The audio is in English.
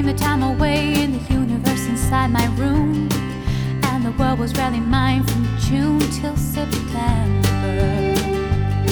the time away in the universe inside my room, and the world was rarely mine from June till September.